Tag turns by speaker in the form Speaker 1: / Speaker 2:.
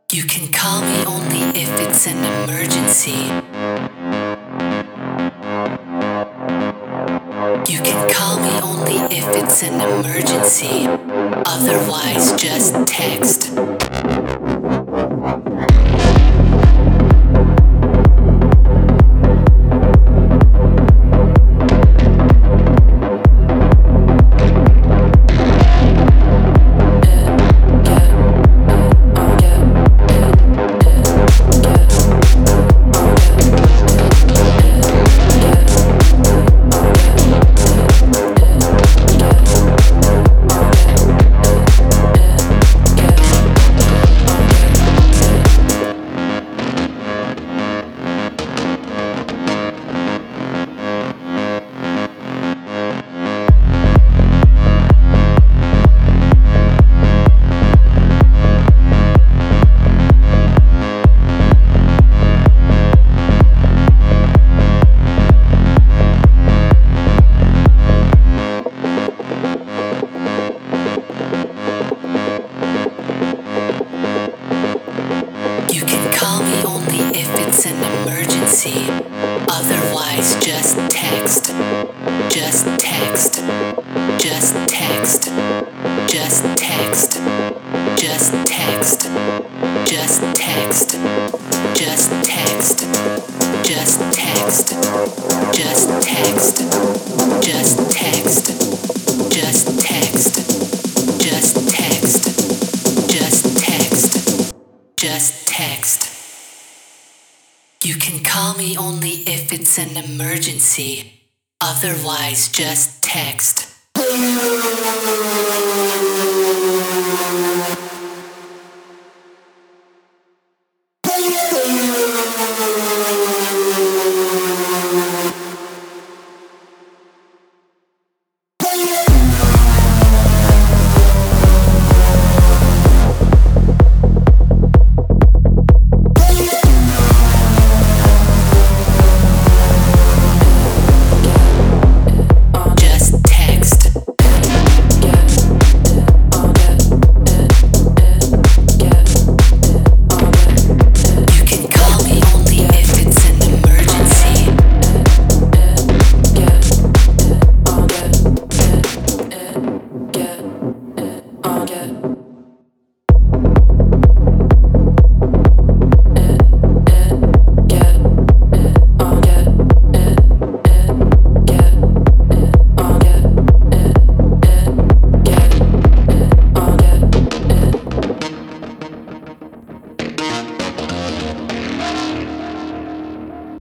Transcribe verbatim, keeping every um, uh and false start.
Speaker 1: You can call me only if it's an emergency. You can call me only if it's an emergency. Otherwise, just text. You can call me only if it's an emergency. Otherwise, just text. Just text. Just text. Just text. Just text. Just text. Just text. Just text. Just text. Just text. Just text. Just text. Just text. Just text. You can call me only if it's an emergency. Otherwise, just text.